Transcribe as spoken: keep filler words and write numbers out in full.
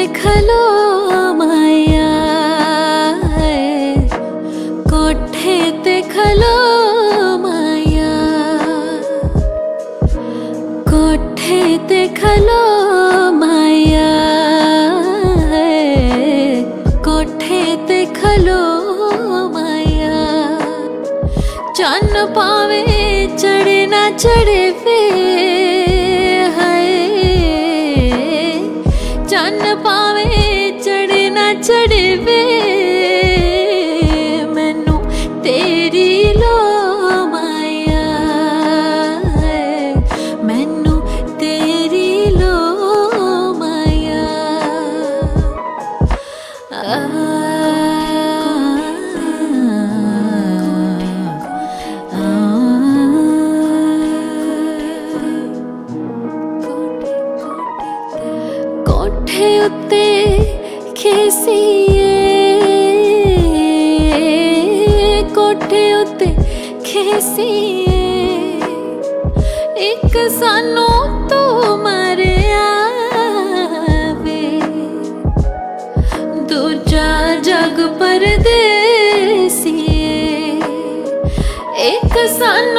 खलो माया कोठे ते खलो माया कोठे ते खलो माया कोठे ते खलो माया चन्न पावे चढ़े ना चढ़े वे चन्न पावे चढ़े ना चढ़े वे मैनू तेरी लो माया मैनू तेरी लो माया आ, कोठे उत्ते खीसीए कोठे उत्ते खीसीए एक सानू तो मरिया वे दूजा जग परदेसीए एक सानू